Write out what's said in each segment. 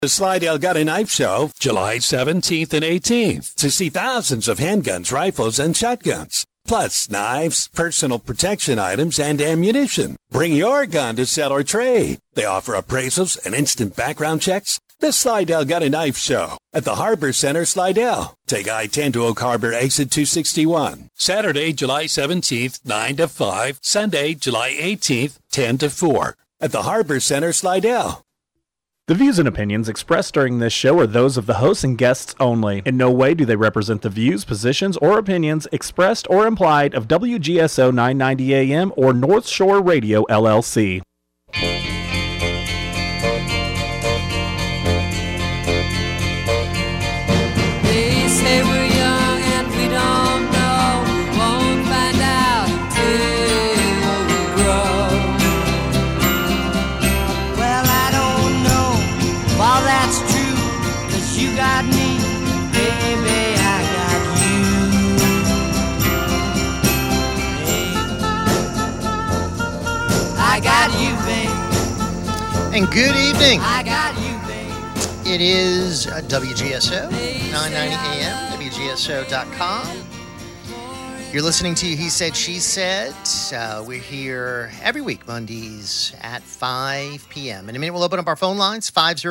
The Slidell Gun and Knife Show, July 17th and 18th, to see thousands of handguns, rifles, and shotguns, plus knives, personal protection items, and ammunition. Bring your gun to sell or trade. They offer appraisals and instant background checks. The Slidell Gun and Knife Show at the Harbor Center, Slidell. Take I-10 to Oak Harbor, exit 261. Saturday, July 17th, 9 to 5. Sunday, July 18th, 10 to 4. At the Harbor Center, Slidell. The views and opinions expressed during this show are those of the hosts and guests only. In no way do they represent the views, positions, or opinions expressed or implied of WGSO 990 AM or North Shore Radio, LLC. They say we're young and we don't know. We won't find out till we grow. Well, I don't know if all that's true, 'cause you got me, baby, I got you. Hey. I got you, babe. And good evening. I got you, babe. It is WGSO, 990 AM, WGSO.com. You're listening to He Said, She Said. We're here every week, Mondays at 5 p.m. In a minute, we'll open up our phone lines,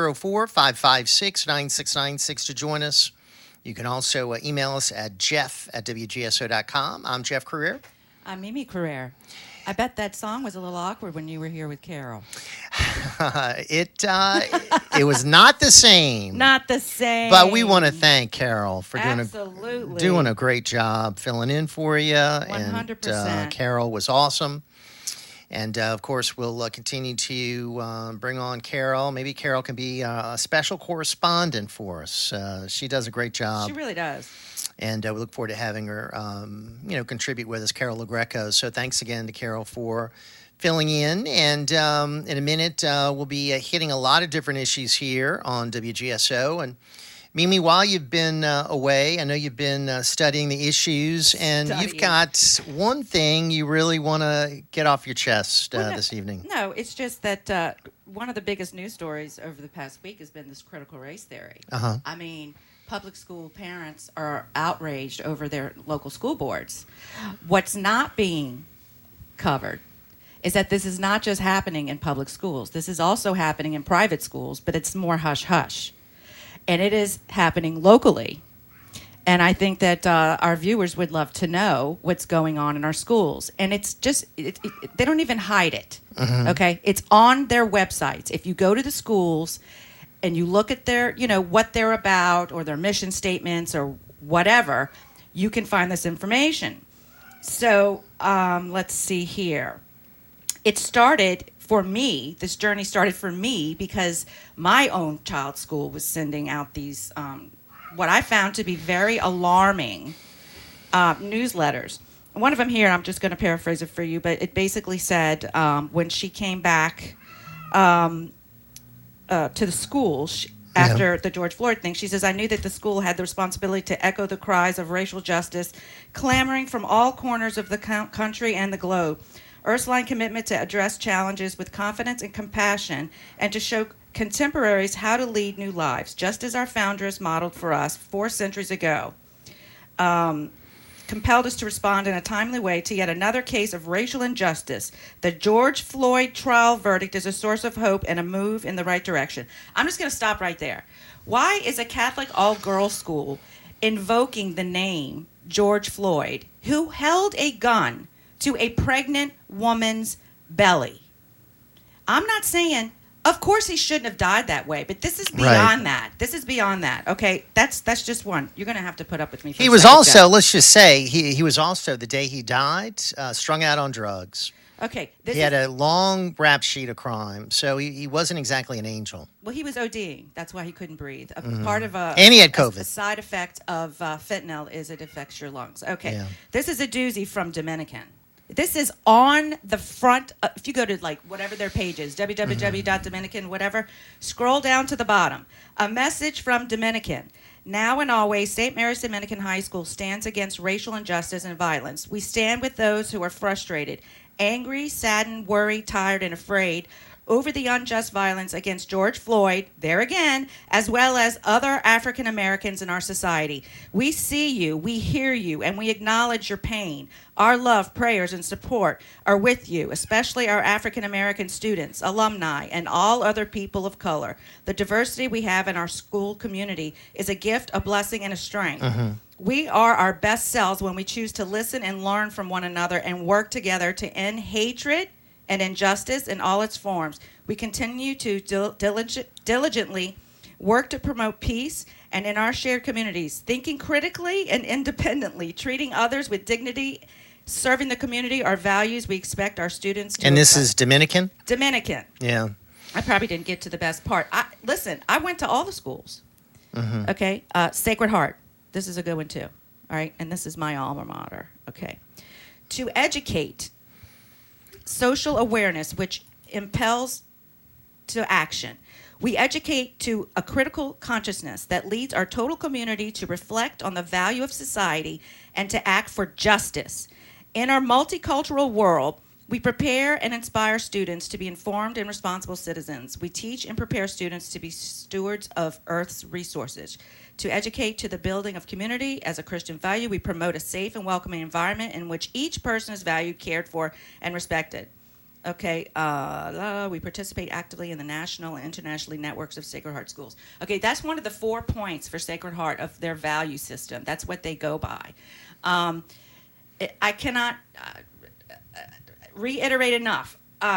504-556-9696 to join us. You can also email us at jeff@WGSO.com. I'm Jeff Carrier. I'm Mimi Carrere. I bet that song was a little awkward when you were here with Carol. It was not the same. Not the same. But we want to thank Carol for Absolutely. doing a great job filling in for you. 100%. And Carol was awesome. And, of course, we'll continue to bring on Carol. Maybe Carol can be a special correspondent for us. She does a great job. She really does. And we look forward to having her, contribute with us, Carol LaGreco. So thanks again to Carol for filling in. And in a minute, we'll be hitting a lot of different issues here on WGSO. And Mimi, while you've been away, I know you've been studying the issues, and you've got one thing you really want to get off your chest this evening. No, it's just that one of the biggest news stories over the past week has been this critical race theory. Uh-huh. I mean, public school parents are outraged over their local school boards. What's not being covered is that this is not just happening in public schools. This is also happening in private schools, but it's more hush-hush. And it is happening locally. And I think that our viewers would love to know what's going on in our schools. And it's just, they don't even hide it, okay? It's on their websites. If you go to the schools and you look at their, what they're about or their mission statements or whatever, you can find this information. So let's see here. It started for me, this journey started for me because my own child's school was sending out these, what I found to be very alarming newsletters. One of them here, I'm just going to paraphrase it for you, but it basically said when she came back to the school after the George Floyd thing, she says, I knew that the school had the responsibility to echo the cries of racial justice clamoring from all corners of the country and the globe. Ursuline commitment to address challenges with confidence and compassion and to show contemporaries how to lead new lives, just as our founders modeled for us 4 centuries ago. Compelled us to respond in a timely way to yet another case of racial injustice. The George Floyd trial verdict is a source of hope and a move in the right direction. I'm just going to stop right there. Why is a Catholic all-girls school invoking the name George Floyd, who held a gun to a pregnant woman's belly? I'm not saying, of course he shouldn't have died that way, but this is beyond that. This is beyond that. Okay, that's just one. You're going to have to put up with me for He a was second, also, Jeff. let's just say, he was also, the day he died, strung out on drugs. Okay. He had a long rap sheet of crime, so he wasn't exactly an angel. Well, he was ODing. That's why he couldn't breathe. Part of And he had COVID. A side effect of fentanyl is it affects your lungs. Okay. Yeah. This is a doozy from Dominican. This is on the front. If you go to whatever their page is, www.dominican, whatever, scroll down to the bottom. A message from Dominican. Now and always, St. Mary's Dominican High School stands against racial injustice and violence. We stand with those who are frustrated, angry, saddened, worried, tired, and afraid, over the unjust violence against George Floyd, there again, as well as other African Americans in our society. We see you, we hear you, and we acknowledge your pain. Our love, prayers, and support are with you, especially our African American students, alumni, and all other people of color. The diversity we have in our school community is a gift, a blessing, and a strength. We are our best selves when we choose to listen and learn from one another and work together to end hatred and injustice in all its forms. We continue to diligently work to promote peace and in our shared communities, thinking critically and independently, treating others with dignity, serving the community are values we expect our students to. And this is Dominican? Dominican. Yeah. I probably didn't get to the best part. Listen, I went to all the schools. Okay? Sacred Heart. This is a good one, too. All right? And this is my alma mater. Okay? To educate social awareness, which impels to action. We educate to a critical consciousness that leads our total community to reflect on the value of society and to act for justice. In our multicultural world, we prepare and inspire students to be informed and responsible citizens. We teach and prepare students to be stewards of Earth's resources. To educate to the building of community as a Christian value, we promote a safe and welcoming environment in which each person is valued, cared for, and respected. Okay, we participate actively in the national and internationally networks of Sacred Heart schools. Okay, that's one of the 4 points for Sacred Heart of their value system. That's what they go by. I cannot reiterate enough.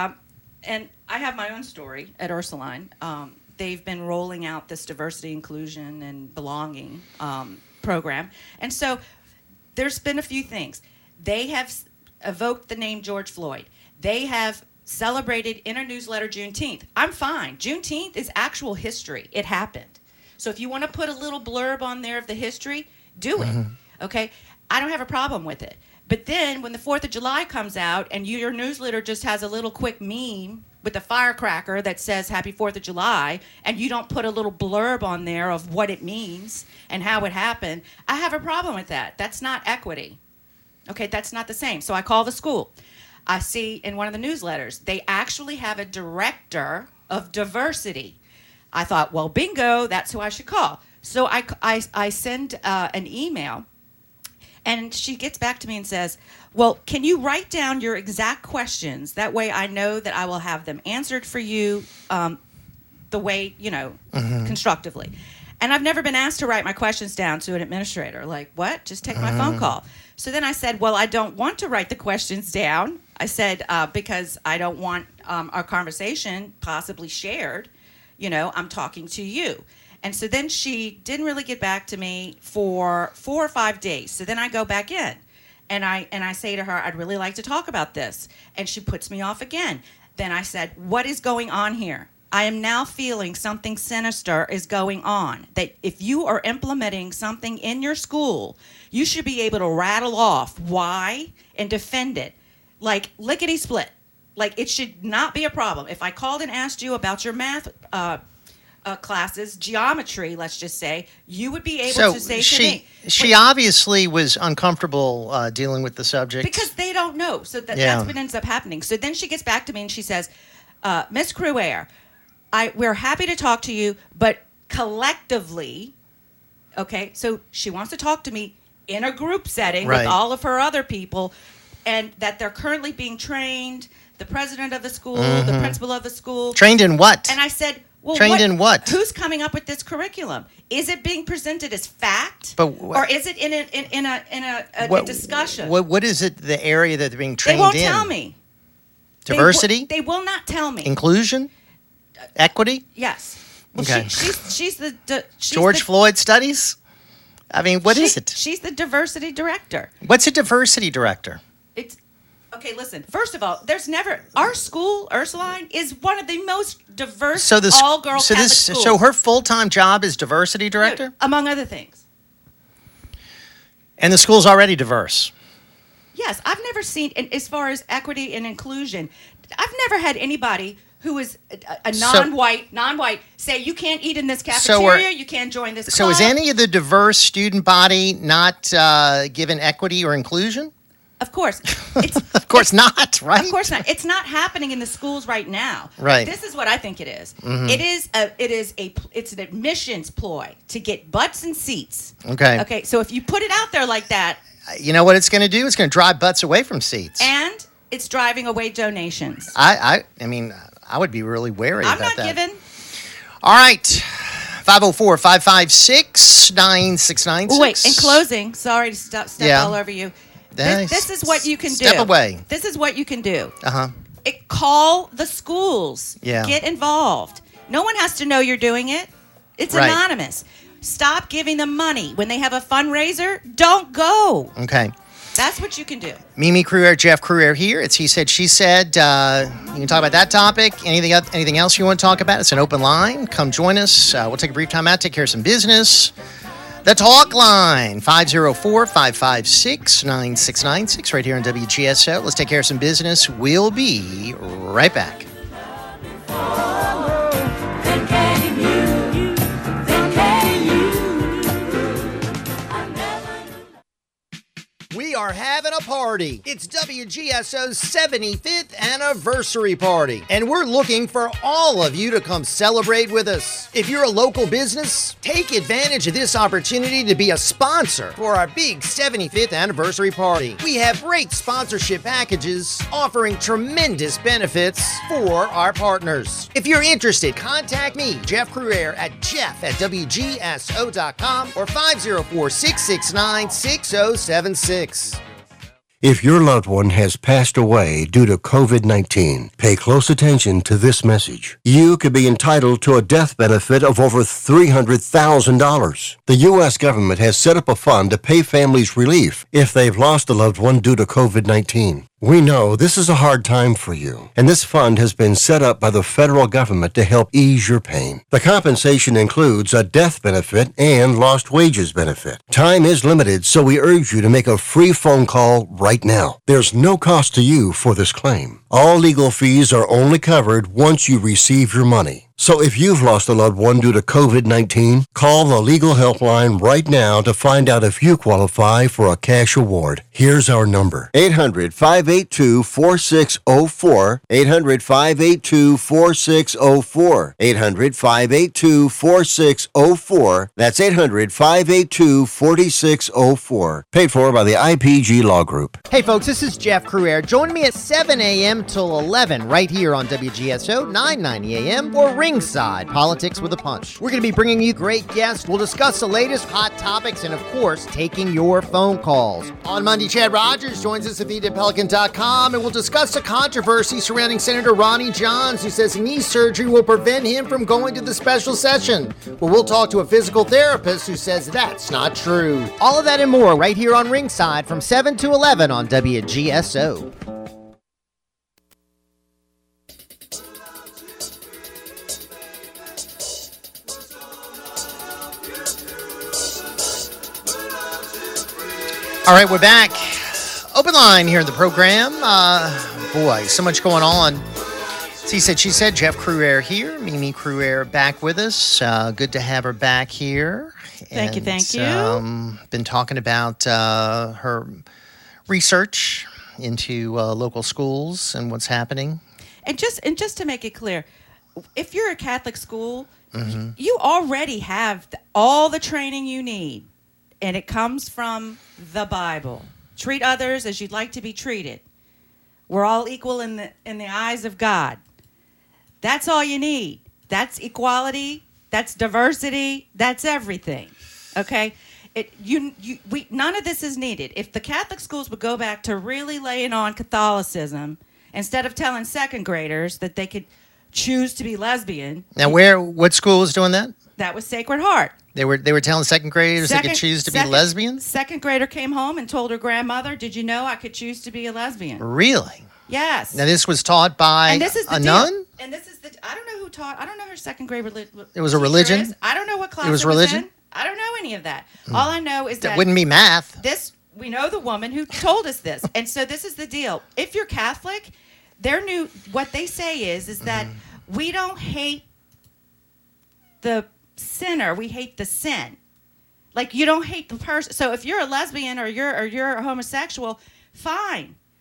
And I have my own story at Ursuline. They've been rolling out this diversity, inclusion, and belonging program. And so there's been a few things. They have evoked the name George Floyd. They have celebrated in a newsletter Juneteenth. I'm fine. Juneteenth is actual history. It happened. So if you want to put a little blurb on there of the history, do it. Okay? I don't have a problem with it. But then when the 4th of July comes out and your newsletter just has a little quick meme with a firecracker that says Happy 4th of July, and you don't put a little blurb on there of what it means and how it happened, I have a problem with that. That's not equity. Okay, that's not the same. So I call the school. I see in one of the newsletters, they actually have a director of diversity. I thought, well, bingo, that's who I should call. So I send an email, and she gets back to me and says, well, can you write down your exact questions? That way I know that I will have them answered for you the way, constructively. And I've never been asked to write my questions down to an administrator. Like, what? Just take my phone call. So then I said, well, I don't want to write the questions down. I said, because I don't want our conversation possibly shared. I'm talking to you. And so then she didn't really get back to me for 4 or 5 days. So then I go back in and I say to her, I'd really like to talk about this. And she puts me off again. Then I said, what is going on here? I am now feeling something sinister is going on. That if you are implementing something in your school, you should be able to rattle off why and defend it. Like lickety split. Like it should not be a problem. If I called and asked you about your math classes, geometry, let's just say, you would be able to say to me. She obviously was uncomfortable dealing with the subject. Because they don't know. So that's what ends up happening. So then she gets back to me and she says, Miss Cruaire, we're happy to talk to you, but collectively, okay, so she wants to talk to me in a group setting with all of her other people, and that they're currently being trained, the president of the school, the principal of the school. Trained in what? And I said, well, in what? Who's coming up with this curriculum? Is it being presented as fact, or is it in a discussion? What is it? The area that they're being trained in? They won't tell me. Diversity? They will not tell me. Inclusion? Equity? Yes. Well, Okay. She's George Floyd studies? I mean, what is it? She's the diversity director. What's a diversity director? It's okay. Listen. First of all, our school, Ursuline, is one of the most diverse all-girl Catholic schools. So her full-time job is diversity director, among other things. And the school's already diverse. Yes, I've never seen, as far as equity and inclusion, I've never had anybody who is a non-white say you can't eat in this cafeteria, you can't join this club. So is any of the diverse student body not given equity or inclusion? Of course. course not, right? Of course not. It's not happening in the schools right now. Right. This is what I think it is. Mm-hmm. It's an admissions ploy to get butts and seats. Okay. Okay. So if you put it out there like that, You know what it's going to do? It's going to drive butts away from seats. and it's driving away donations. I mean, I would be really wary I'm about not that. giving. All right. 504-556-9696. Oh, wait, in closing, sorry to step Yeah. all over you. Nice. This is what you can do. Step away. This is what you can do. Uh-huh. Call the schools. Yeah. Get involved. No one has to know you're doing it. It's Right. anonymous. Stop giving them money. When they have a fundraiser, don't go. Okay. That's what you can do. Mimi Cruer, Jeff Cruer here. It's He Said, She Said. You can talk about that topic. Anything else you want to talk about? It's an open line. Come join us. We'll take a brief time out, take care of some business. The talk line, 504-556-9696, right here on WGSO. Let's take care of some business. We'll be right back. We are having a party. It's WGSO's 75th anniversary party, and we're looking for all of you to come celebrate with us. If you're a local business, take advantage of this opportunity to be a sponsor for our big 75th anniversary party. We have great sponsorship packages offering tremendous benefits for our partners. If you're interested, contact me, Jeff Cruer, at jeff@wgso.com or 504-669-6076. If your loved one has passed away due to COVID-19, pay close attention to this message. You could be entitled to a death benefit of over $300,000. The U.S. government has set up a fund to pay families relief if they've lost a loved one due to COVID-19. We know this is a hard time for you, and this fund has been set up by the federal government to help ease your pain. The compensation includes a death benefit and lost wages benefit. Time is limited, so we urge you to make a free phone call right now. There's no cost to you for this claim. All legal fees are only covered once you receive your money. So if you've lost a loved one due to COVID-19, call the legal helpline right now to find out if you qualify for a cash award. Here's our number: 800-582-4604, 800-582-4604, 800-582-4604. That's 800-582-4604. Paid for by the IPG Law Group. Hey folks, this is Jeff Cruer. Join me at 7 a.m. till 11 right here on WGSO 990 a.m. or Ringside Politics with a Punch. We're going to be bringing you great guests. We'll discuss the latest hot topics and, of course, taking your phone calls. On Monday, Chad Rogers joins us at ThePelican.com, and we'll discuss the controversy surrounding Senator Ronnie Johns, who says knee surgery will prevent him from going to the special session. Well, we'll talk to a physical therapist who says that's not true. All of that and more right here on Ringside from 7 to 11 on WGSO. All right, we're back. Open line here in the program. Boy, so much going on. He Said, She Said. Jeff Cruer here. Mimi Cruer back with us. Good to have her back here. Thank you. Been talking about her research into local schools and what's happening. And just to make it clear, if you're a Catholic school, you already have all the training you need, and it comes from the Bible. Treat others as you'd like to be treated. We're all equal in the eyes of God. That's all you need. That's equality. That's diversity. That's everything. Okay? None of this is needed. If the Catholic schools would go back to really laying on Catholicism, instead of telling second graders that they could choose to be lesbian. Now, what school was doing that? That was Sacred Heart. They were telling second graders they could choose to be lesbians? Second grader came home and told her grandmother, "Did you know I could choose to be a lesbian?" Really? Yes. Now, this was taught by and this is the a deal. nun? And this is I don't know who taught. I don't know her second grade religion. It was a religion? Is. I don't know what class It was was religion? in. I don't know any of that. All I know is That wouldn't be math. we know the woman who told us this. And so this is the deal. If you're Catholic, what they say is that we don't hate the sinner, we hate the sin. Like, you don't hate the person. So if you're a lesbian or you're a homosexual, fine.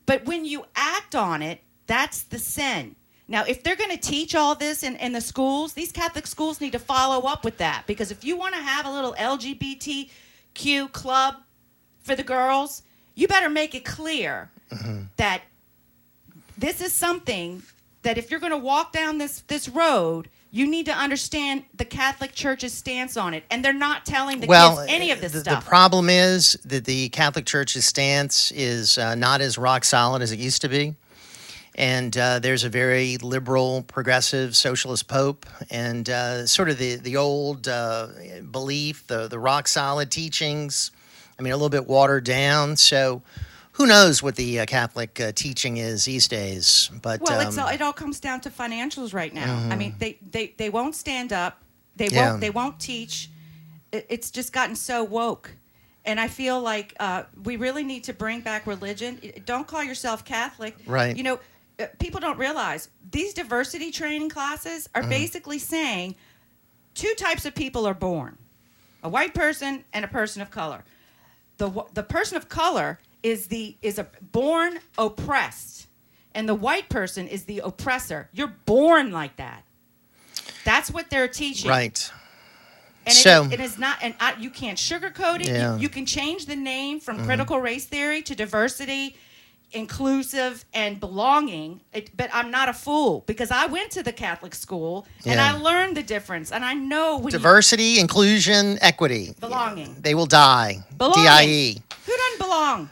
But when you act on it, that's the sin. Now, if they're going to teach all this in the schools, these Catholic schools need to follow up with that. Because if you want to have a little LGBTQ club for the girls, you better make it clear that this is something that if you're going to walk down this road, you need to understand the Catholic Church's stance on it. And they're not telling the kids any of this stuff. The problem is that the Catholic Church's stance is not as rock solid as it used to be. And there's a very liberal, progressive, socialist pope. And sort of the old belief, the rock solid teachings, I mean, a little bit watered down. So who knows what the Catholic teaching is these days? But well, it all comes down to financials right now. I mean, they won't stand up. They won't teach. It's just gotten so woke, and I feel like we really need to bring back religion. Don't call yourself Catholic, right? You know, people don't realize these diversity training classes are basically saying two types of people are born: a white person and a person of color. The person of color is a born oppressed, and the white person is the oppressor. You're born like that. That's what they're teaching, right? And so it is not, and you can't sugarcoat it. Yeah. You can change the name from critical race theory to diversity, inclusive, and belonging. But I'm not a fool, because I went to the Catholic school and I learned the difference, and I know when diversity, inclusion, equity, belonging. They will die. Belonging. DIE. Who doesn't belong?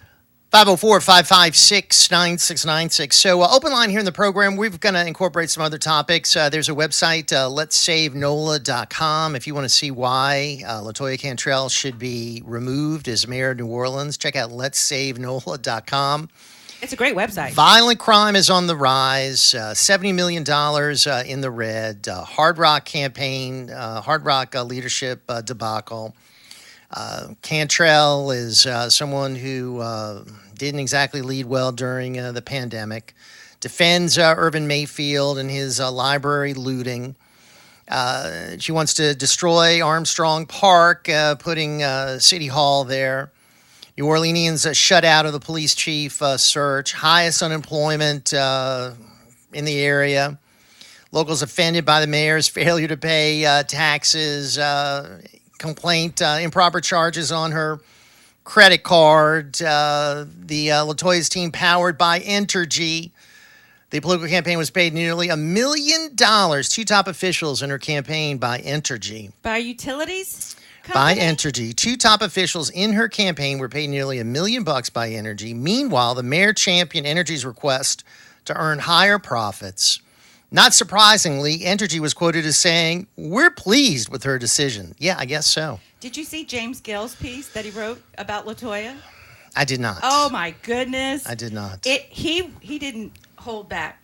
504-556-9696. So open line here in the program. We're going to incorporate some other topics. There's a website, letsavenola.com. If you want to see why LaToya Cantrell should be removed as mayor of New Orleans, check out letsavenola.com. It's a great website. Violent crime is on the rise. $70 million in the red. Hard Rock campaign, Hard Rock leadership debacle. Cantrell is someone who didn't exactly lead well during the pandemic. Defends Urban Mayfield and his library looting. She wants to destroy Armstrong Park, putting City Hall there. New Orleanians shut out of the police chief search. Highest unemployment in the area. Locals offended by the mayor's failure to pay taxes. Complaint, improper charges on her credit card. The LaToya's team, powered by Entergy. The political campaign was paid nearly $1 million. Two top officials in her campaign by Entergy. By utilities By company? Entergy. Two top officials in her campaign were paid nearly $1 million by Entergy. Meanwhile, the mayor championed Entergy's request to earn higher profits. Not surprisingly, Entergy was quoted as saying, "We're pleased with her decision." Yeah, I guess so. Did you see James Gill's piece that he wrote about LaToya? I did not. Oh my goodness! I did not. He didn't hold back.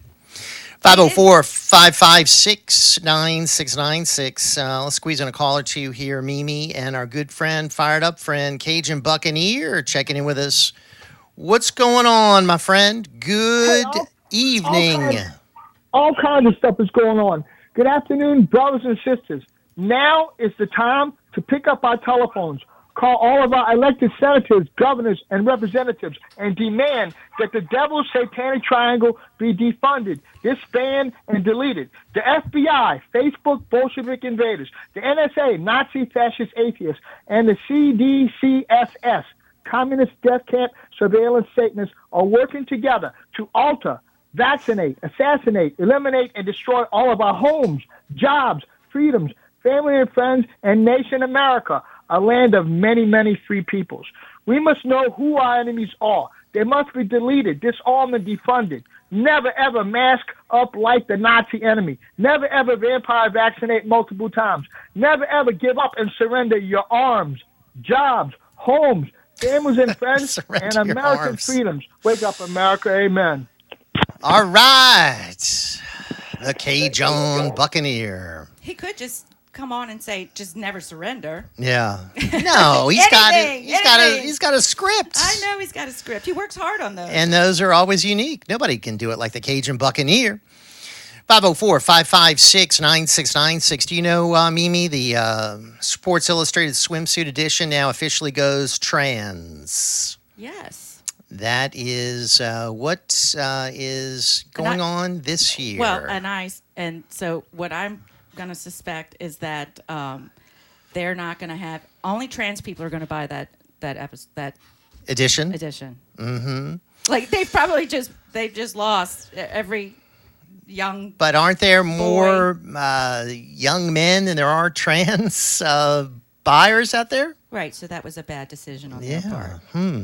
504-556-9696. Let's squeeze in a call or two here. Mimi and our good friend, fired up friend, Cajun Buccaneer, checking in with us. What's going on, my friend? Good evening. All kinds of stuff is going on. Good afternoon, brothers and sisters. Now is the time to pick up our telephones, call all of our elected senators, governors, and representatives, and demand that the devil's satanic triangle be defunded, disbanded, and deleted. The FBI, Facebook Bolshevik invaders, the NSA, Nazi fascist atheists, and the CDCSS, Communist Death Camp Surveillance Satanists, are working together to alter, vaccinate, assassinate, eliminate, and destroy all of our homes, jobs, freedoms, family and friends, and nation America, a land of many, many free peoples. We must know who our enemies are. They must be deleted, disarmed, and defunded. Never, ever mask up like the Nazi enemy. Never, ever vampire vaccinate multiple times. Never, ever give up and surrender your arms, jobs, homes, families and friends, and American freedoms. Wake up, America. Amen. All right. The Cajun Buccaneer. He could just come on and say, "Just never surrender." Yeah. No, he's got it. He's got a script. I know he's got a script. He works hard on those. And those are always unique. Nobody can do it like the Cajun Buccaneer. 504-556-9696. Do you know, Mimi, the Sports Illustrated swimsuit edition now officially goes trans? Yes. That is what is going on this year. Well, and so what I'm going to suspect is that they're not going to have only trans people are going to buy that edition. Mm-hmm. Like they've just lost every young. But aren't there more young men than there are trans buyers out there? Right. So that was a bad decision on their part.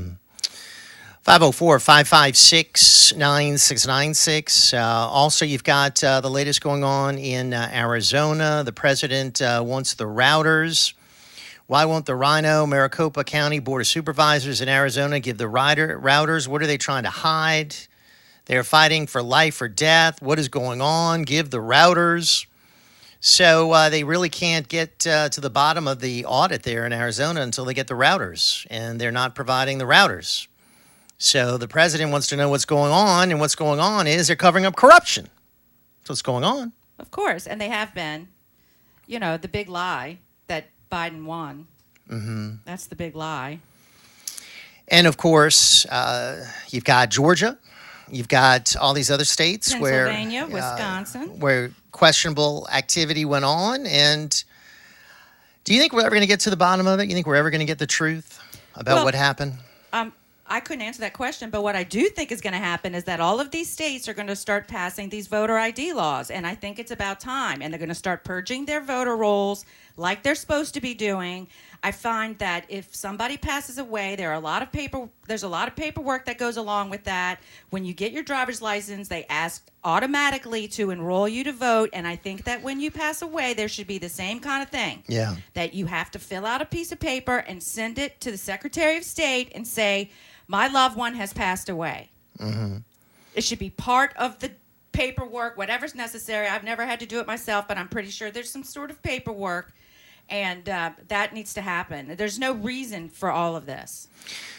504-556-9696. Also, you've got the latest going on in Arizona. The president wants the routers. Why won't the Rhino, Maricopa County Board of Supervisors in Arizona give the routers? What are they trying to hide? They're fighting for life or death. What is going on? Give the routers. So they really can't get to the bottom of the audit there in Arizona until they get the routers, and they're not providing the routers. So the president wants to know what's going on, and what's going on is they're covering up corruption. That's what's going on. Of course, and they have been. You know, the big lie that Biden won. Mm-hmm. That's the big lie. And, of course, you've got Georgia. You've got all these other states Pennsylvania, Wisconsin, where questionable activity went on. And do you think we're ever going to get to the bottom of it? You think we're ever going to get the truth about what happened? I couldn't answer that question, but what I do think is going to happen is that all of these states are going to start passing these voter ID laws, and I think it's about time. And they're going to start purging their voter rolls like they're supposed to be doing. I find that if somebody passes away, there's a lot of paperwork that goes along with that. When you get your driver's license, they ask automatically to enroll you to vote, and I think that when you pass away, there should be the same kind of thing. Yeah. That you have to fill out a piece of paper and send it to the Secretary of State and say, my loved one has passed away. Mm-hmm. It should be part of the paperwork, whatever's necessary. I've never had to do it myself, but I'm pretty sure there's some sort of paperwork, and that needs to happen. There's no reason for all of this.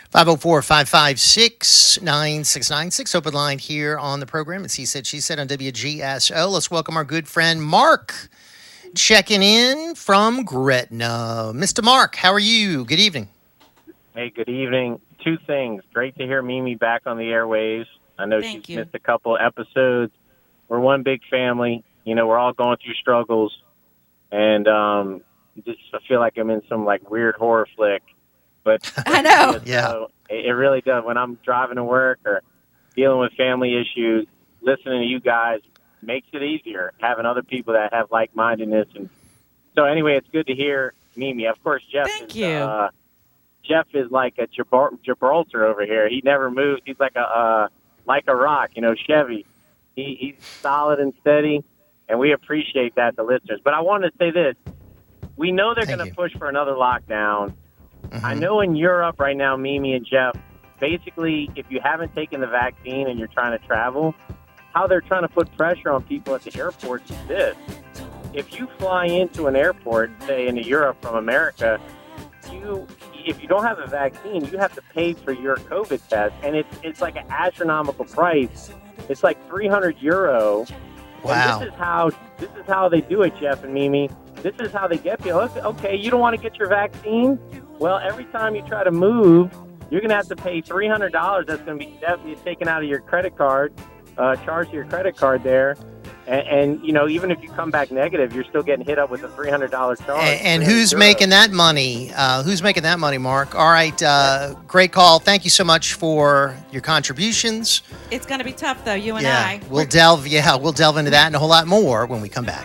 504-556-9696, open line here on the program. It's He Said, She Said on WGSO. Let's welcome our good friend Mark, checking in from Gretna. Mr. Mark, how are you? Good evening. Hey, good evening. Two things. Great to hear Mimi back on the airwaves. I know she's missed a couple episodes. We're one big family. You know, we're all going through struggles. And just I feel like I'm in some, like, weird horror flick. But I know. Yeah. It really does. When I'm driving to work or dealing with family issues, listening to you guys makes it easier, having other people that have like-mindedness. And so, anyway, it's good to hear Mimi. Of course, Jeff Jeff is like a Gibraltar over here. He never moves. He's like a rock, you know, Chevy. He's solid and steady, and we appreciate that, the listeners. But I wanted to say this. We know they're going to push for another lockdown. Mm-hmm. I know in Europe right now, Mimi and Jeff, basically, if you haven't taken the vaccine and you're trying to travel, how they're trying to put pressure on people at the airports is this. If you fly into an airport, say into Europe from America, if you don't have a vaccine, you have to pay for your COVID test, and it's like an astronomical price. It's like €300. Wow! And this is how they do it, Jeff and Mimi. This is how they get people. Okay, you don't want to get your vaccine? Well, every time you try to move, you're going to have to pay $300. That's going to be definitely taken out of your credit card, charged to your credit card there. And, you know, even if you come back negative, you're still getting hit up with a $300 charge. And who's making that money? Who's making that money, Mark? All right, great call. Thank you so much for your contributions. It's going to be tough, though, you and I. We'll delve into that and a whole lot more when we come back.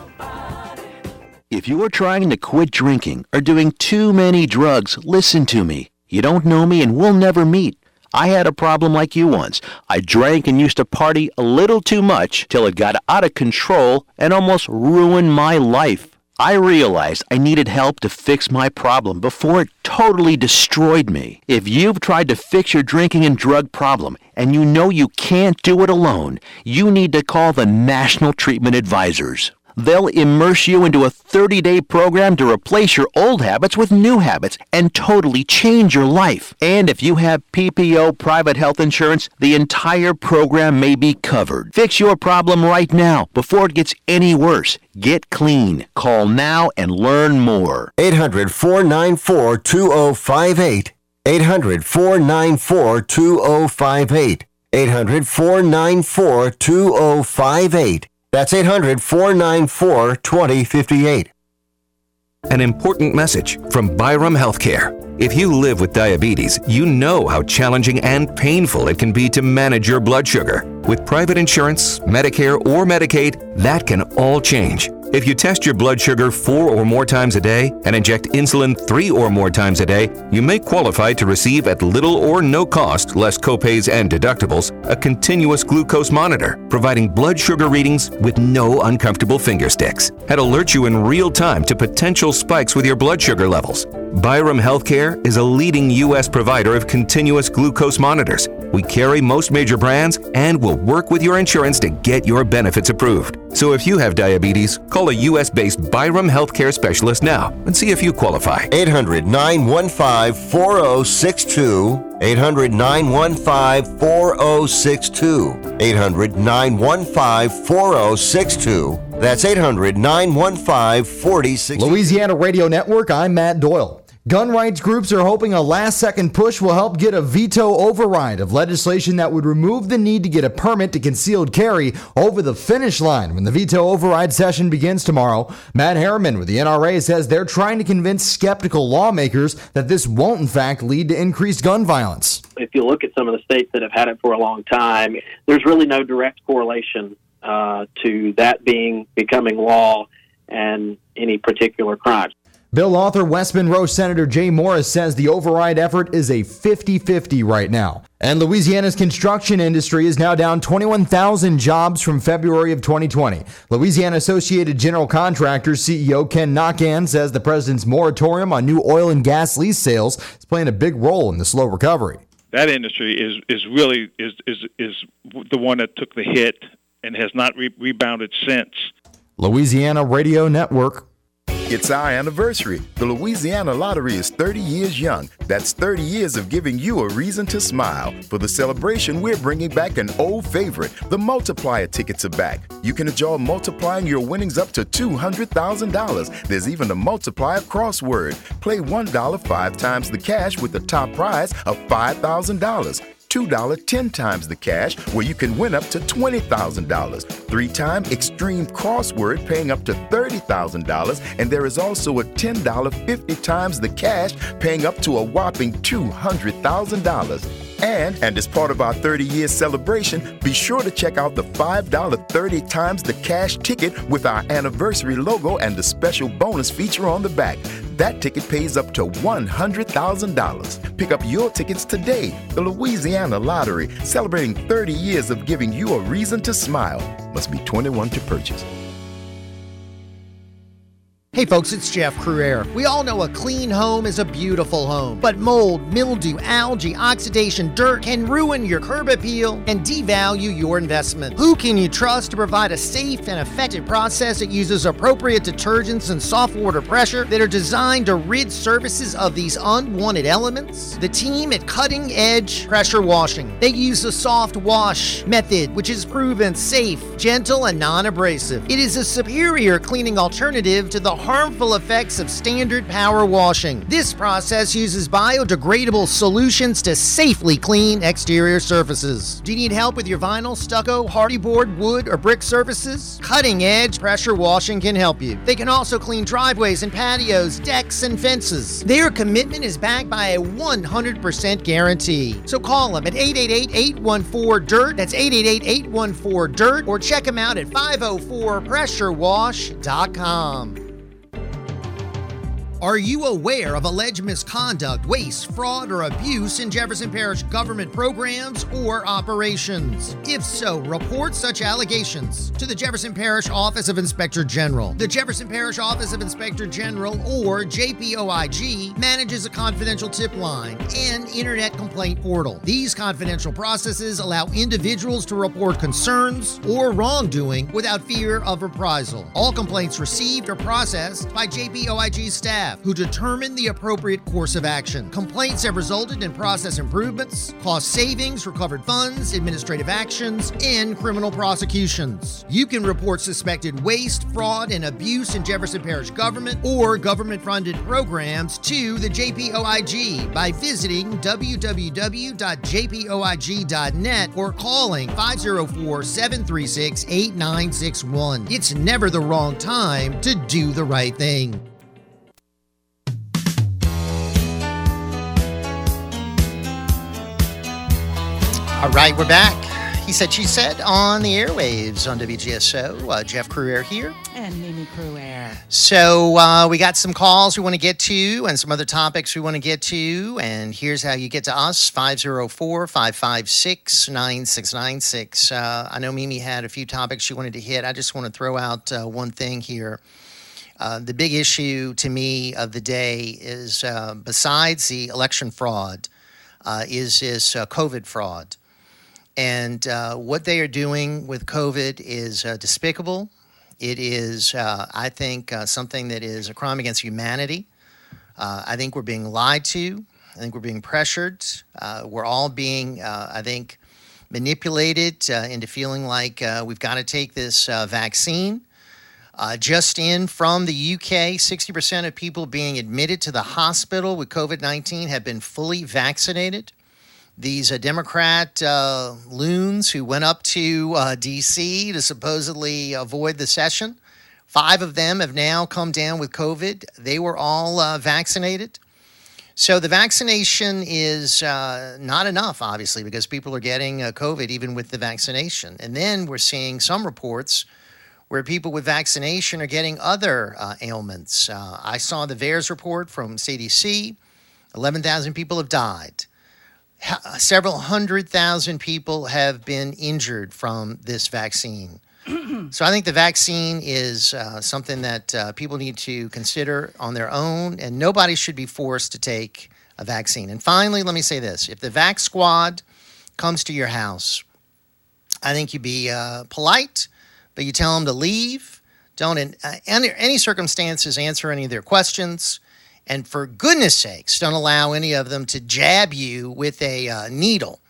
If you are trying to quit drinking or doing too many drugs, listen to me. You don't know me and we'll never meet. I had a problem like you once. I drank and used to party a little too much till it got out of control and almost ruined my life. I realized I needed help to fix my problem before it totally destroyed me. If you've tried to fix your drinking and drug problem and you know you can't do it alone, you need to call the National Treatment Advisors. They'll immerse you into a 30-day program to replace your old habits with new habits and totally change your life. And if you have PPO private health insurance, the entire program may be covered. Fix your problem right now before it gets any worse. Get clean. Call now and learn more. 800-494-2058. 800-494-2058. 800-494-2058. That's 800-494-2058. An important message from Byram Healthcare. If you live with diabetes, you know how challenging and painful it can be to manage your blood sugar. With private insurance, Medicare, or Medicaid, that can all change. If you test your blood sugar 4 or more times a day and inject insulin 3 or more times a day, you may qualify to receive at little or no cost, less copays and deductibles, a continuous glucose monitor, providing blood sugar readings with no uncomfortable finger sticks, and alert you in real time to potential spikes with your blood sugar levels. Byram Healthcare is a leading U.S. provider of continuous glucose monitors. We carry most major brands and will work with your insurance to get your benefits approved. So if you have diabetes, call a U.S.-based Byram Healthcare specialist now and see if you qualify. 800-915-4062. 800-915-4062. 800-915-4062. That's 800-915-4062. Louisiana Radio Network, I'm Matt Doyle. Gun rights groups are hoping a last-second push will help get a veto override of legislation that would remove the need to get a permit to concealed carry over the finish line when the veto override session begins tomorrow. Matt Harriman with the NRA says they're trying to convince skeptical lawmakers that this won't in fact lead to increased gun violence. If you look at some of the states that have had it for a long time, there's really no direct correlation to that becoming law and any particular crime. Bill author West Monroe Senator Jay Morris says the override effort is a 50-50 right now. And Louisiana's construction industry is now down 21,000 jobs from February of 2020. Louisiana Associated General Contractors CEO Ken Nakan says the president's moratorium on new oil and gas lease sales is playing a big role in the slow recovery. That industry is really the one that took the hit and has not rebounded since. Louisiana Radio Network. It's our anniversary. The Louisiana Lottery is 30 years young. That's 30 years of giving you a reason to smile. For the celebration, we're bringing back an old favorite. The multiplier tickets are back. You can enjoy multiplying your winnings up to $200,000. There's even a multiplier crossword. Play $1 5 times the cash with the top prize of $5,000. $2 10 times the cash, where you can win up to $20,000. 3-time extreme crossword paying up to $30,000, and there is also a $10 50 times the cash paying up to a whopping $200,000. And as part of our 30-year celebration, be sure to check out the $5 30 times the cash ticket with our anniversary logo and the special bonus feature on the back. That ticket pays up to $100,000. Pick up your tickets today. The Louisiana Lottery, celebrating 30 years of giving you a reason to smile. Must be 21 to purchase. Hey folks, it's Jeff Cruere. We all know a clean home is a beautiful home, but mold, mildew, algae, oxidation, dirt can ruin your curb appeal and devalue your investment. Who can you trust to provide a safe and effective process that uses appropriate detergents and soft water pressure that are designed to rid surfaces of these unwanted elements? The team at Cutting Edge Pressure Washing. They use the soft wash method, which is proven safe, gentle, and non-abrasive. It is a superior cleaning alternative to the harmful effects of standard power washing. This process uses biodegradable solutions to safely clean exterior surfaces. Do you need help with your vinyl, stucco, hardy board, wood, or brick surfaces? Cutting Edge Pressure Washing can help you. They can also clean driveways and patios, decks, and fences. Their commitment is backed by a 100% guarantee. So call them at 888-814-DIRT. That's 888-814-DIRT, or check them out at 504pressurewash.com. Are you aware of alleged misconduct, waste, fraud, or abuse in Jefferson Parish government programs or operations? If so, report such allegations to the Jefferson Parish Office of Inspector General. The Jefferson Parish Office of Inspector General, or JPOIG, manages a confidential tip line and internet complaint portal. These confidential processes allow individuals to report concerns or wrongdoing without fear of reprisal. All complaints received are processed by JPOIG staff. staff who determine the appropriate course of action. Complaints have resulted in process improvements, cost savings, recovered funds, administrative actions, and criminal prosecutions. You can report suspected waste, fraud, and abuse in Jefferson Parish government or government-funded programs to the JPOIG by visiting www.jpoig.net or calling 504-736-8961. It's never the wrong time to do the right thing. All right, we're back. He said, she said on the airwaves on WGSO. Jeff Cruer here. And Mimi Cruer. So we got some calls we want to get to and some other topics we want to get to. And here's how you get to us, 504-556-9696. I know Mimi had a few topics she wanted to hit. I just want to throw out one thing here. The big issue to me of the day is, besides the election fraud, is this COVID fraud. And what they are doing with COVID is despicable. It is, I think, something that is a crime against humanity. I think we're being lied to. I think we're being pressured. We're all being, I think, manipulated into feeling like we've got to take this vaccine. Just in from the UK, 60% of people being admitted to the hospital with COVID-19 have been fully vaccinated. These Democrat loons who went up to D.C. to supposedly avoid the session, 5 of them have now come down with COVID. They were all vaccinated. So the vaccination is not enough, obviously, because people are getting COVID even with the vaccination. And then we're seeing some reports where people with vaccination are getting other ailments. I saw the VAERS report from CDC. 11,000 people have died. Several 100,000 people have been injured from this vaccine. So I think the vaccine is something that people need to consider on their own, and nobody should be forced to take a vaccine. And finally, let me say this. If the Vax Squad comes to your house, I think you be polite, but you tell them to leave. Don't in any circumstances answer any of their questions. And for goodness sakes, don't allow any of them to jab you with a needle.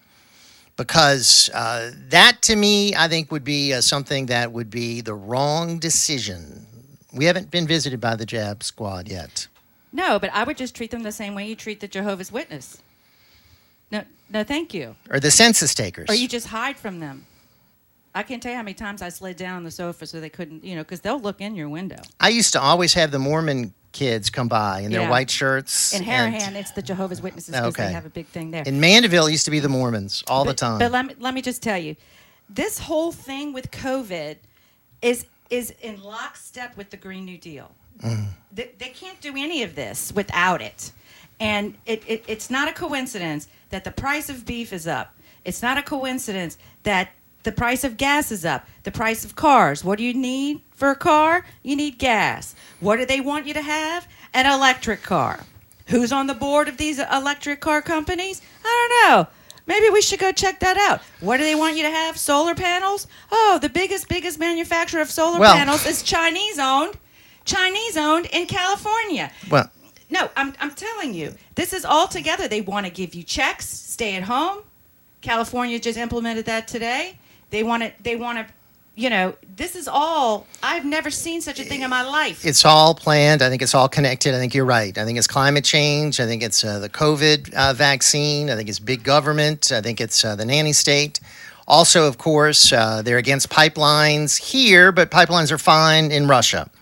Because that, to me, I think would be something that would be the wrong decision. We haven't been visited by the jab squad yet. No, but I would just treat them the same way you treat the Jehovah's Witness. No, thank you. Or the census takers. Or you just hide from them. I can't tell you how many times I slid down on the sofa so they couldn't, because they'll look in your window. I used to always have the Mormon kids come by in their white shirts. In Harahan, it's the Jehovah's Witnesses because they have a big thing there. In Mandeville, it used to be the Mormons all the time. But let me just tell you, this whole thing with COVID is in lockstep with the Green New Deal. They can't do any of this without it. And it's not a coincidence that the price of beef is up. It's not a coincidence that the price of gas is up. The price of cars. What do you need for a car? You need gas. What do they want you to have? An electric car. Who's on the board of these electric car companies? I don't know. Maybe we should go check that out. What do they want you to have? Solar panels? Oh, the biggest manufacturer of solar panels is Chinese-owned. Chinese-owned in California. Well, no, I'm telling you. This is all together. They want to give you checks, stay at home. California just implemented that today. They want to, this is all, I've never seen such a thing in my life. It's all planned. I think it's all connected. I think you're right. I think it's climate change. I think it's the COVID vaccine. I think it's big government. I think it's the nanny state. Also, of course, they're against pipelines here, but pipelines are fine in Russia.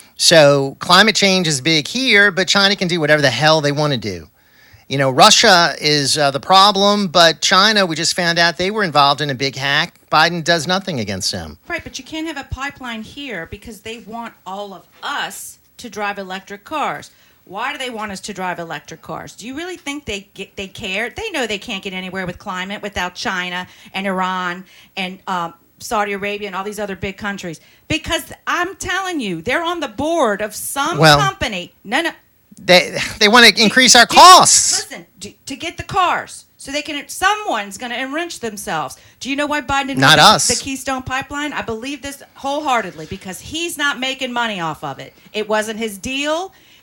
So climate change is big here, but China can do whatever the hell they want to do. Russia is the problem, but China, we just found out they were involved in a big hack. Biden does nothing against them. Right, but you can't have a pipeline here because they want all of us to drive electric cars. Why do they want us to drive electric cars? Do you really think they care? They know they can't get anywhere with climate without China and Iran and Saudi Arabia and all these other big countries. Because I'm telling you, they're on the board of some company. No. They want to increase our costs. Listen, to get the cars. So someone's going to enrich themselves. Do you know why Biden didn't Not us. The Keystone Pipeline? I believe this wholeheartedly because he's not making money off of it. It wasn't his deal.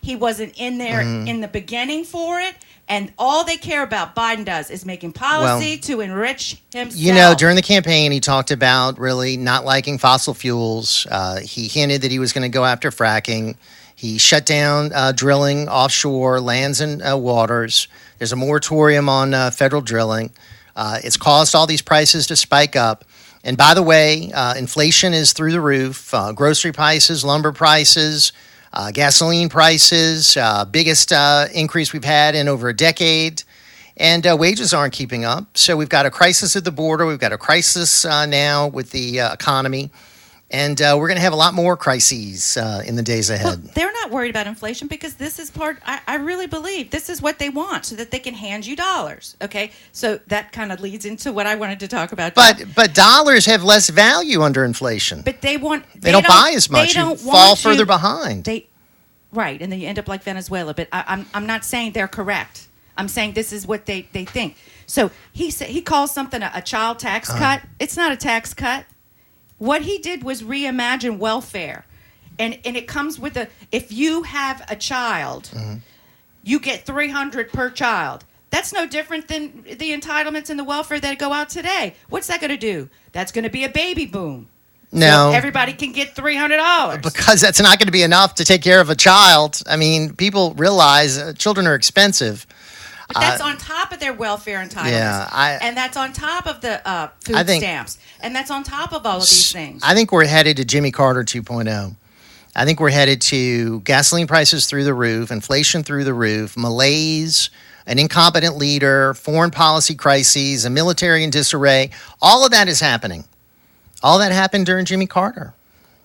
He wasn't in there in the beginning for it. And all they care about, Biden does, is making policy to enrich himself. You know, during the campaign, he talked about really not liking fossil fuels. He hinted that he was going to go after fracking. He shut down drilling offshore lands and waters. There's a moratorium on federal drilling. It's caused all these prices to spike up. And by the way, inflation is through the roof. Grocery prices, lumber prices, gasoline prices, biggest increase we've had in over a decade. And wages aren't keeping up. So we've got a crisis at the border. We've got a crisis now with the economy. And we're going to have a lot more crises in the days ahead. Well, they're not worried about inflation because this is I really believe this is what they want so that they can hand you dollars. Okay, so that kind of leads into what I wanted to talk about. But dollars have less value under inflation. But they don't buy as much. You fall further behind. Right, and then you end up like Venezuela. But I'm not saying they're correct. I'm saying this is what they think. So he calls something a child tax cut. It's not a tax cut. What he did was reimagine welfare. And it comes with if you have a child, you get $300 per child. That's no different than the entitlements and the welfare that go out today. What's that going to do? That's going to be a baby boom. No. So everybody can get $300. Because that's not going to be enough to take care of a child. I mean, people realize children are expensive. But that's on top of their welfare entitlements. Yeah, and that's on top of the food stamps. And that's on top of all of these things. I think we're headed to Jimmy Carter 2.0. I think we're headed to gasoline prices through the roof, inflation through the roof, malaise, an incompetent leader, foreign policy crises, a military in disarray. All of that is happening. All that happened during Jimmy Carter.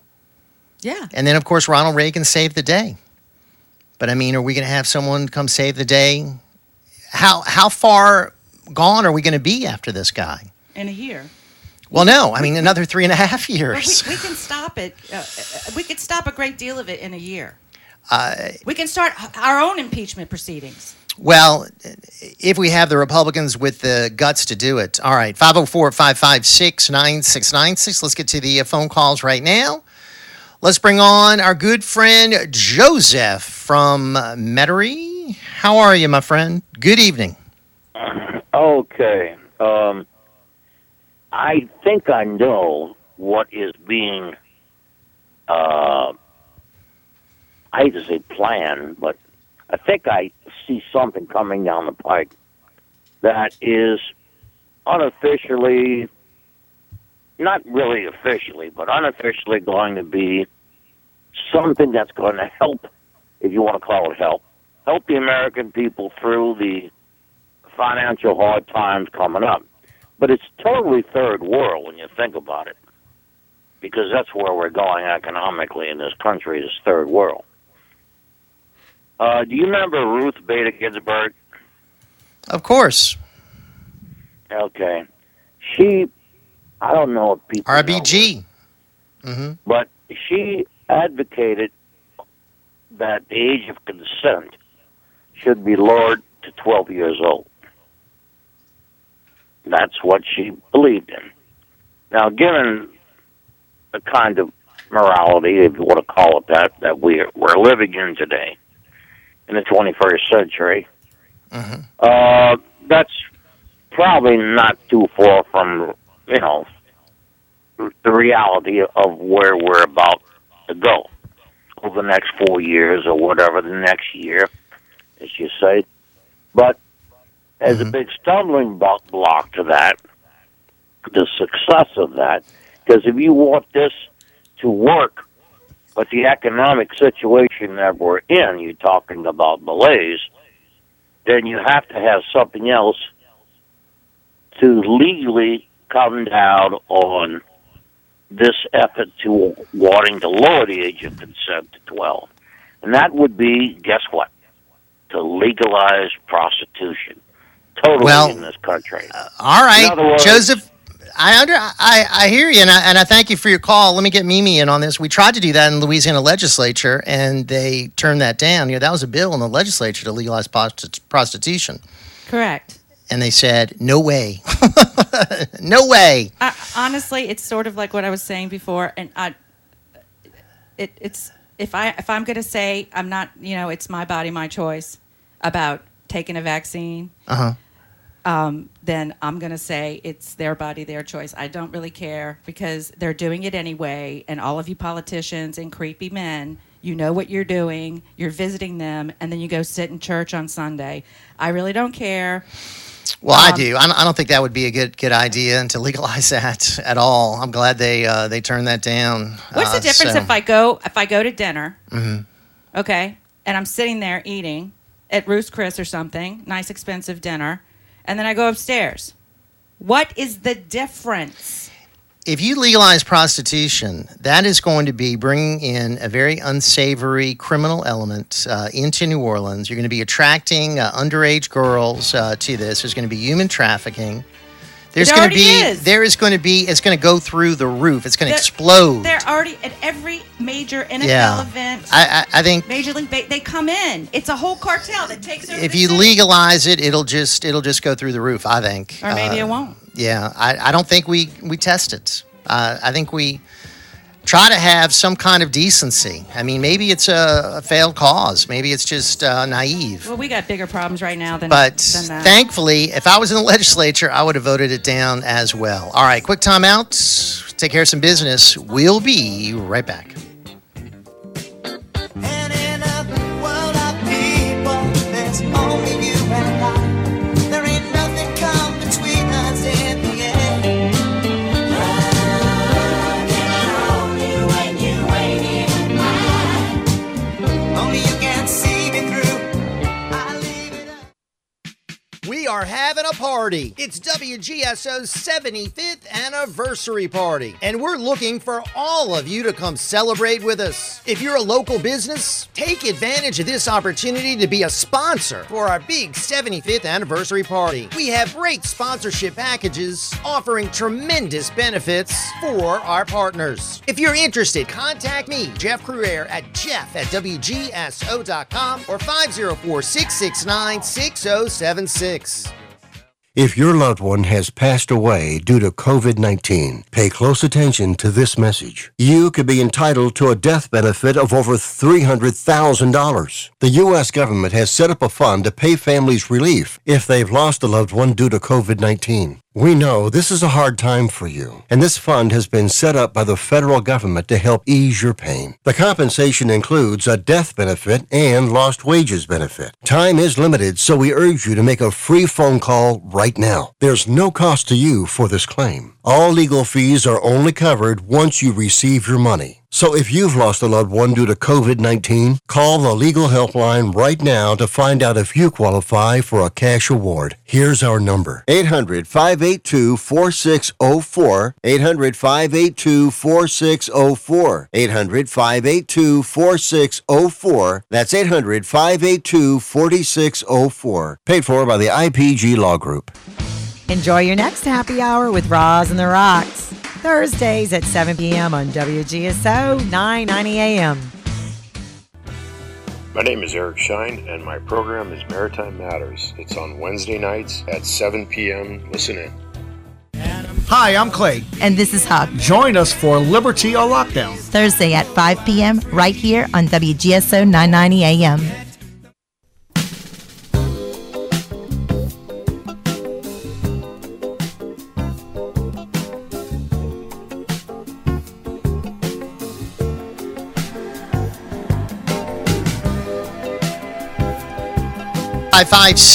Yeah. And then, of course, Ronald Reagan saved the day. But, I mean, are we going to have someone come save the day? How far gone are we going to be after this guy? In a year. Well, no. I mean, another 3.5 years. We can stop it. We could stop a great deal of it in a year. We can start our own impeachment proceedings. Well, if we have the Republicans with the guts to do it. All right, 504-556-9696. Let's get to the phone calls right now. Let's bring on our good friend Joseph from Metairie. How are you, my friend? Good evening. Okay. I think I know what is being, I hate to say planned, but I think I see something coming down the pike that is unofficially, not really officially, but unofficially going to be something that's going to help, if you want to call it help the American people through the financial hard times coming up. But it's totally third world when you think about it, because that's where we're going economically in this country, is third world. Do you remember Ruth Bader Ginsburg? Of course. Okay. She, I don't know if people RBG. Mm-hmm. But she advocated that the age of consent should be lowered to 12 years old. That's what she believed in. Now, given the kind of morality, if you want to call it that we're living in today, in the 21st century, that's probably not too far from, the reality of where we're about to go over the next 4 years or whatever, the next year, as you say. But as a big stumbling block to that, the success of that, because if you want this to work, but the economic situation that we're in, you're talking about malaise, then you have to have something else to legally come down on this effort to wanting to lower the age of consent to 12. And that would be, guess what? To legalize prostitution. Totally in this country. All right, words, Joseph, I hear you, and I thank you for your call. Let me get Mimi in on this. We tried to do that in the Louisiana legislature, and they turned that down. That was a bill in the legislature to legalize prostitution. Correct. And they said, no way. No way. Honestly, it's sort of like what I was saying before, and it's if I'm going to say I'm not, it's my body, my choice about taking a vaccine, then I'm going to say it's their body, their choice. I don't really care because they're doing it anyway. And all of you politicians and creepy men, you know what you're doing. You're visiting them, and then you go sit in church on Sunday. I really don't care. Well, I do. I don't think that would be a good idea to legalize that at all. I'm glad they turned that down. What's the difference if I go to dinner, okay, and I'm sitting there eating at Ruth's Chris or something, nice expensive dinner, and then I go upstairs? What is the difference? If you legalize prostitution, that is going to be bringing in a very unsavory criminal element into New Orleans. You're going to be attracting underage girls to this. There's going to be human trafficking. It's going to go through the roof. It's going to explode. They're already at every major NFL event. I think Major League they come in. It's a whole cartel that takes over. If you legalize it, it'll just go through the roof, I think. Or maybe it won't. Yeah, I don't think we test it. I think we try to have some kind of decency. I mean, maybe it's a failed cause. Maybe it's just naive. Well, we got bigger problems right now than that. Thankfully, if I was in the legislature, I would have voted it down as well. All right, quick time out. Take care of some business. We'll be right back. We are having a party. It's WGSO's 75th anniversary party, and we're looking for all of you to come celebrate with us. If you're a local business, take advantage of this opportunity to be a sponsor for our big 75th anniversary party. We have great sponsorship packages offering tremendous benefits for our partners. If you're interested, contact me, Jeff Cruere, at jeff@wgso.com or 504-669-6076. If your loved one has passed away due to COVID-19, pay close attention to this message. You could be entitled to a death benefit of over $300,000. The U.S. government has set up a fund to pay families relief if they've lost a loved one due to COVID-19. We know this is a hard time for you, and this fund has been set up by the federal government to help ease your pain. The compensation includes a death benefit and lost wages benefit. Time is limited, so we urge you to make a free phone call right now. There's no cost to you for this claim. All legal fees are only covered once you receive your money. So if you've lost a loved one due to COVID-19, call the legal helpline right now to find out if you qualify for a cash award. Here's our number: 800-582-4604, 800-582-4604, 800-582-4604. That's 800-582-4604. Paid for by the IPG Law Group. Enjoy your next happy hour with Roz and the Rocks. Thursdays at 7 p.m. on WGSO 990 AM. My name is Eric Shine, and my program is Maritime Matters. It's on Wednesday nights at 7 p.m. Listen in. Hi, I'm Clay. And this is Hug. Join us for Liberty or Lockdown. Thursday at 5 p.m. right here on WGSO 990 AM. Five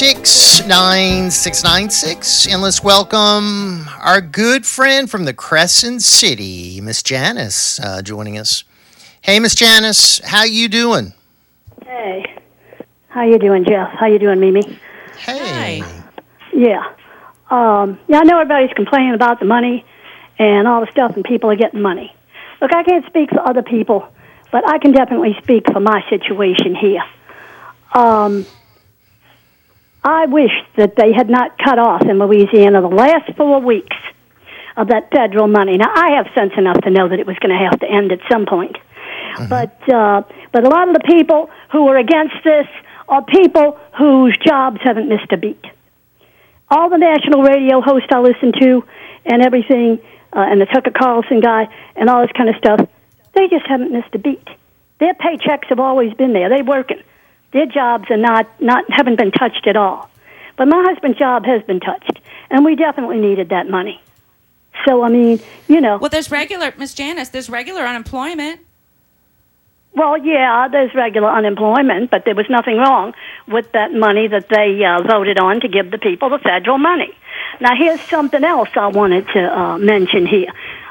556-9696, and let's welcome our good friend from the Crescent City, Miss Janice, joining us. Hey, Miss Janice, how you doing? Hey, how you doing, Jeff? How you doing, Mimi? Hey. Yeah. I know everybody's complaining about the money and all the stuff, and people are getting money. Look, I can't speak for other people, but I can definitely speak for my situation here. I wish that they had not cut off in Louisiana the last 4 weeks of that federal money. Now, I have sense enough to know that it was going to have to end at some point. Mm-hmm. But a lot of the people who are against this are people whose jobs haven't missed a beat. All the national radio hosts I listen to and everything, and the Tucker Carlson guy and all this kind of stuff, they just haven't missed a beat. Their paychecks have always been there. They're working. Their jobs are haven't been touched at all. But my husband's job has been touched, and we definitely needed that money. So, I mean, Well, there's Miss Janice, there's regular unemployment. Well, yeah, there's regular unemployment, but there was nothing wrong with that money that they voted on to give the people the federal money. Now, here's something else I wanted to mention here.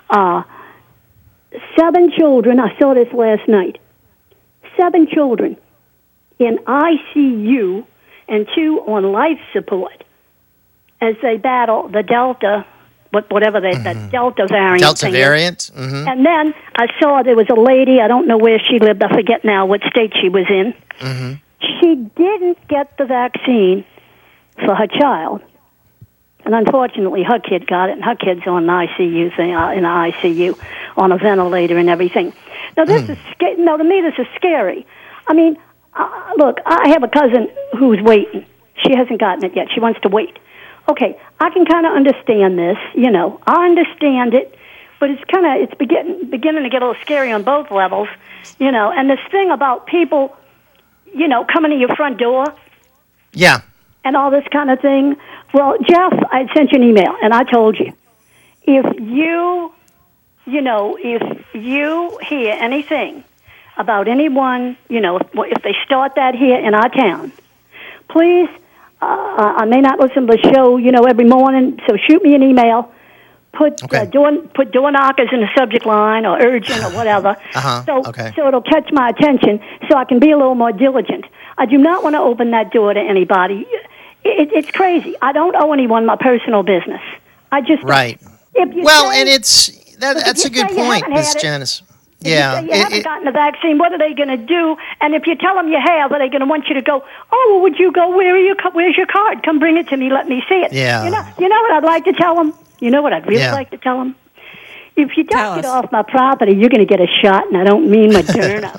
7 children, I saw this last night, 7 children in ICU and 2 on life support as they battle the Delta, whatever the Delta variant. Delta thing variant? Is. Mm-hmm. And then I saw there was a lady, I don't know where she lived, I forget now what state she was in. Mm-hmm. She didn't get the vaccine for her child. And unfortunately, her kid got it, and her kid's on the ICU thing, in the ICU, on a ventilator and everything. Now, this is to me, this is scary. I mean, look, I have a cousin who's waiting. She hasn't gotten it yet. She wants to wait. Okay, I can kind of understand this. I understand it, but it's beginning to get a little scary on both levels. And this thing about people, coming to your front door. Yeah. And all this kind of thing. Well, Jeff, I sent you an email, and I told you, if you hear anything about anyone, if they start that here in our town, please, I may not listen to the show, every morning, so shoot me an email. Put door knockers in the subject line or urgent or whatever. So it'll catch my attention so I can be a little more diligent. I do not want to open that door to anybody. It's crazy. I don't owe anyone my personal business. I just right. And that's a good point, Miss Janice. Yeah, you haven't gotten the vaccine. What are they going to do? And if you tell them you have, are they going to want you to go? Oh, well, would you go? Where's your card? Come bring it to me. Let me see it. Yeah. You know what I'd like to tell them. You know what I'd really like to tell them. If you don't get off my property, you're going to get a shot, and I don't mean Moderna.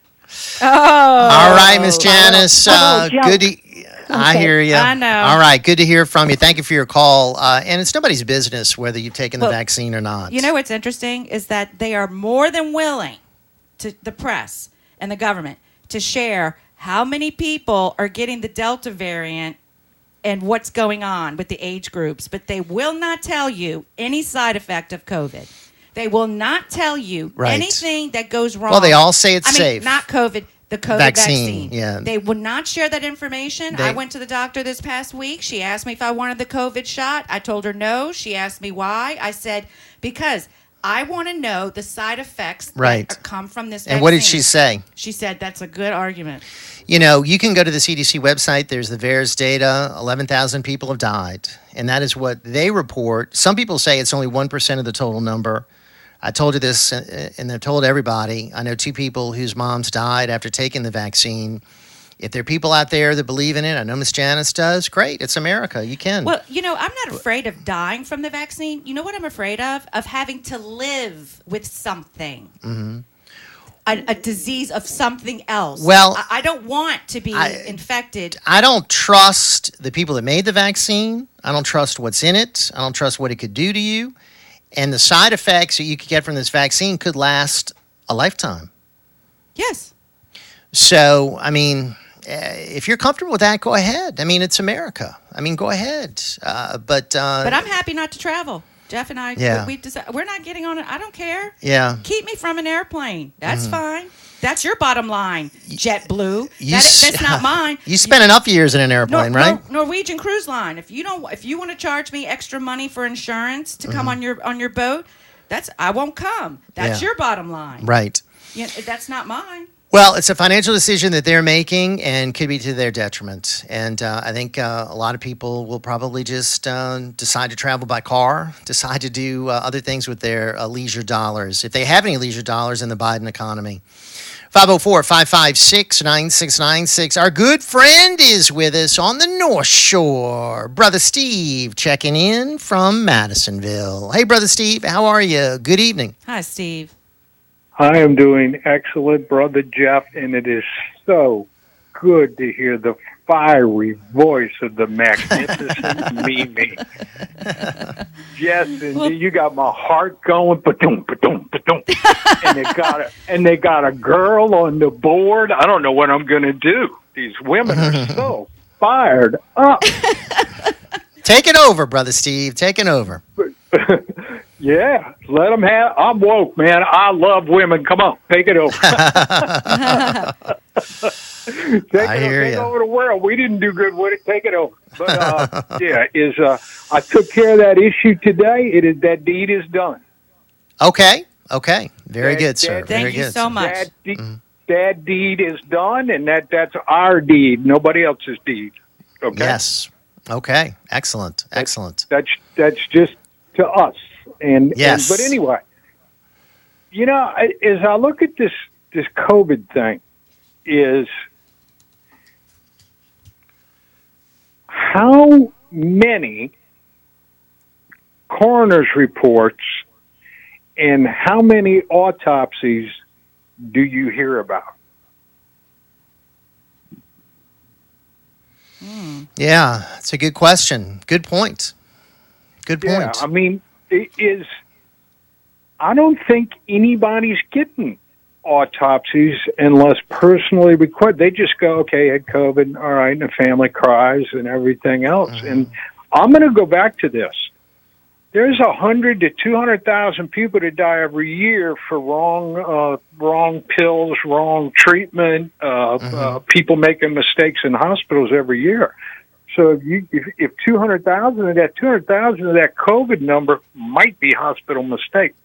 All right, Miss Janice. Good. I hear you. I know. All right, good to hear from you. Thank you for your call. And it's nobody's business whether you've taken the vaccine or not. You know what's interesting is that they are more than willing, to the press and the government, to share how many people are getting the Delta variant and what's going on with the age groups, but they will not tell you any side effect of COVID. They will not tell you anything that goes wrong. Well, they all say it's safe. Not COVID. The COVID vaccine. Yeah. They would not share that information. I went to the doctor this past week. She asked me if I wanted the COVID shot. I told her no. She asked me why. I said, because I want to know the side effects that come from this vaccine. And what did she say? She said, that's a good argument. You can go to the CDC website. There's the VAERS data. 11,000 people have died. And that is what they report. Some people say it's only 1% of the total number. I told you this, and I've told everybody. I know 2 people whose moms died after taking the vaccine. If there are people out there that believe in it, I know Miss Janice does, great. It's America. You can. Well, I'm not afraid of dying from the vaccine. You know what I'm afraid of? Of having to live with something. Mm-hmm. A disease of something else. Well, I don't want to be infected. I don't trust the people that made the vaccine. I don't trust what's in it. I don't trust what it could do to you. And the side effects that you could get from this vaccine could last a lifetime. Yes. So, if you're comfortable with that, go ahead. It's America. Go ahead. But I'm happy not to travel. Jeff and I, we've decided we're not getting on it. I don't care. Yeah. Keep me from an airplane. That's fine. That's your bottom line, JetBlue. That's not mine. You spent enough years in an airplane, right? Norwegian Cruise Line. If you want to charge me extra money for insurance to come on your boat, I won't come. That's your bottom line. Right. That's not mine. Well, it's a financial decision that they're making and could be to their detriment. And I think a lot of people will probably just decide to travel by car, decide to do other things with their leisure dollars, if they have any leisure dollars in the Biden economy. 504-556-9696. Our good friend is with us on the North Shore. Brother Steve checking in from Madisonville. Hey, Brother Steve, how are you? Good evening. Hi, Steve. I am doing excellent, Brother Jeff, and it is so good to hear the fiery voice of the magnificent Mimi. Yes, and you got my heart going, ba-doom, ba-doom, ba-doom. And they got a girl on the board. I don't know what I'm going to do. These women are so fired up. Take it over, Brother Steve. Take it over. Yeah, let them have. I'm woke, man. I love women. Come on, take it over. Take over the world. We didn't do good with it. Take it over. But I took care of that issue today. That deed is done. Okay. Very good, sir. Thank you so much. That deed is done, and that's our deed, nobody else's deed. Okay. Yes. Okay. Excellent. That's just to us. And yes. But anyway, as I look at this COVID thing, is how many coroner's reports and how many autopsies do you hear about? Yeah, it's a good question. Good point. Yeah, I mean, I don't think anybody's getting autopsies unless personally required. They just go, okay, had COVID, all right, and the family cries and everything else. Mm-hmm. And I'm going to go back to this. There's 100 to 200,000 people that die every year for wrong pills, wrong treatment, people making mistakes in hospitals every year. So if 200,000 of that 200,000 of that COVID number might be hospital mistakes.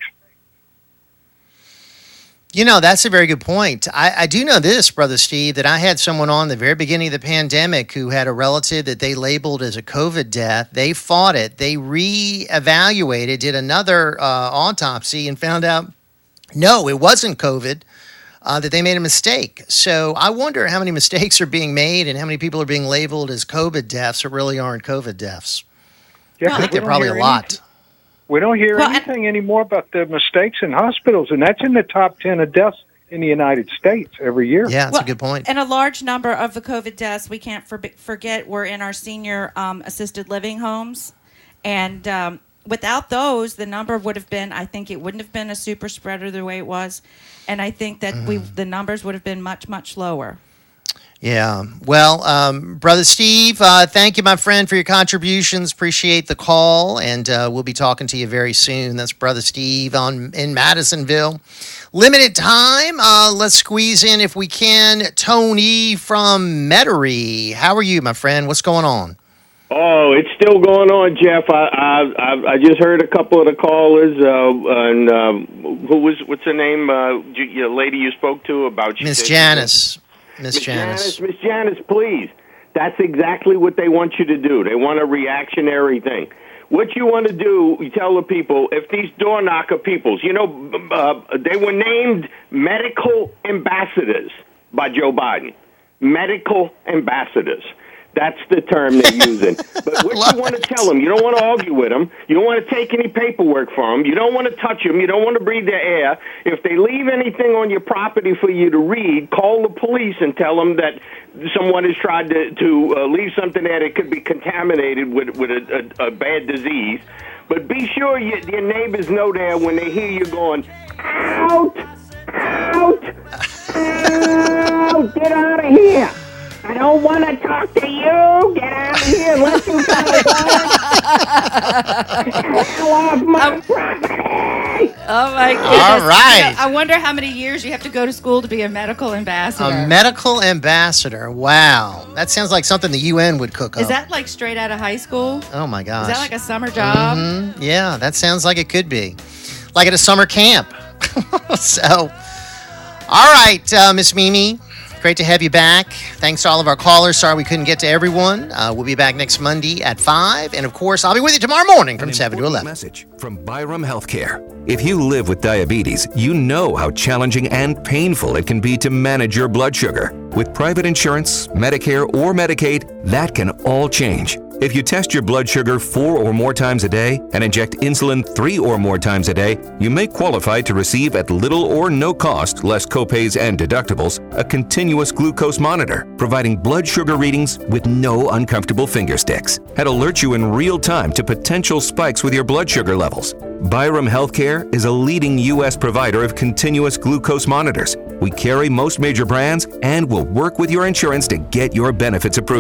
That's a very good point. I do know this, Brother Steve, that I had someone on the very beginning of the pandemic who had a relative that they labeled as a COVID death. They fought it. They reevaluated, did another autopsy, and found out, no, it wasn't COVID, that they made a mistake. So I wonder how many mistakes are being made and how many people are being labeled as COVID deaths that really aren't COVID deaths. Yeah, I think they're probably a lot. We don't hear anything anymore about the mistakes in hospitals, and that's in the top 10 of deaths in the United States every year. Yeah, that's a good point. And a large number of the COVID deaths, we can't forget, were in our senior assisted living homes. And without those, the number would have been, I think it wouldn't have been a super spreader the way it was. And I think that the numbers would have been much, much lower. Yeah. Well, Brother Steve, thank you, my friend, for your contributions. Appreciate the call, and we'll be talking to you very soon. That's Brother Steve in Madisonville. Limited time. Let's squeeze in, if we can, Tony from Metairie. How are you, my friend? What's going on? Oh, it's still going on, Jeff. I just heard a couple of the callers, and what's her name? The lady you spoke to about Miss Janice. Miss Janice, please. That's exactly what they want you to do. They want a reactionary thing. What you want to do, you tell the people, if these door knocker peoples, they were named medical ambassadors by Joe Biden. Medical ambassadors. That's the term they're using. But what you want to tell them, you don't want to argue with them. You don't want to take any paperwork from them. You don't want to touch them. You don't want to breathe their air. If they leave anything on your property for you to read, call the police and tell them that someone has tried to leave something there that could be contaminated with a bad disease. But be sure your neighbors know there when they hear you going, out, out, out, get out of here. I don't want to talk to you. Get out of here. Let you fellas hell off my property. Oh, my goodness. All right. I wonder how many years you have to go to school to be a medical ambassador. A medical ambassador. Wow. That sounds like something the UN would cook up. Is that like straight out of high school? Oh, my gosh. Is that like a summer job? Mm-hmm. Yeah, that sounds like it could be. Like at a summer camp. So, all right, Miss Mimi. Great to have you back. Thanks to all of our callers. Sorry we couldn't get to everyone. We'll be back next Monday at 5. And, of course, I'll be with you tomorrow morning from 7 to 11. Message from Byram Healthcare. If you live with diabetes, you know how challenging and painful it can be to manage your blood sugar. With private insurance, Medicare, or Medicaid, that can all change. If you test your blood sugar 4 or more times a day and inject insulin 3 or more times a day, you may qualify to receive at little or no cost, less copays and deductibles, a continuous glucose monitor, providing blood sugar readings with no uncomfortable finger sticks. And alert you in real time to potential spikes with your blood sugar levels. Byram Healthcare is a leading U.S. provider of continuous glucose monitors. We carry most major brands and will work with your insurance to get your benefits approved.